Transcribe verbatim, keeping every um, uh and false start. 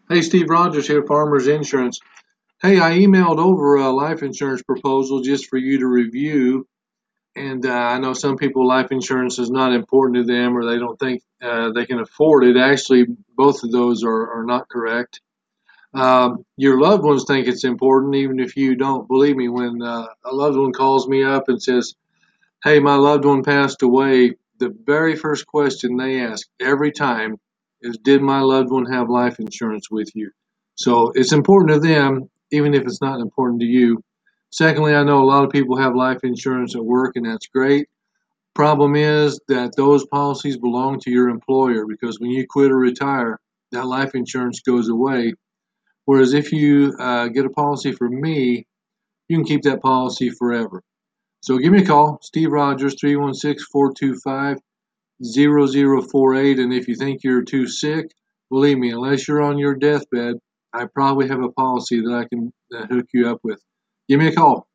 Hey, Steve Rogers here, Farmers Insurance. Hey, I emailed over a life insurance proposal just for you to review. And uh, I know some people life insurance is not important to them or they don't think uh, they can afford it. Actually, both of those are, are not correct. Um, your loved ones think it's important, even if you don't. Believe me, when uh, a loved one calls me up and says, "Hey, my loved one passed away," the very first question they ask every time is, "Did my loved one have life insurance with you?" So it's important to them, even if it's not important to you. Secondly, I know a lot of people have life insurance at work, and that's great. Problem is that those policies belong to your employer because when you quit or retire, that life insurance goes away. Whereas if you uh, get a policy from me, you can keep that policy forever. So give me a call, Steve Rogers, three one six, four two five, zero zero four eight. And if you think you're too sick, believe me, unless you're on your deathbed, I probably have a policy that I can uh, hook you up with. Give me a call.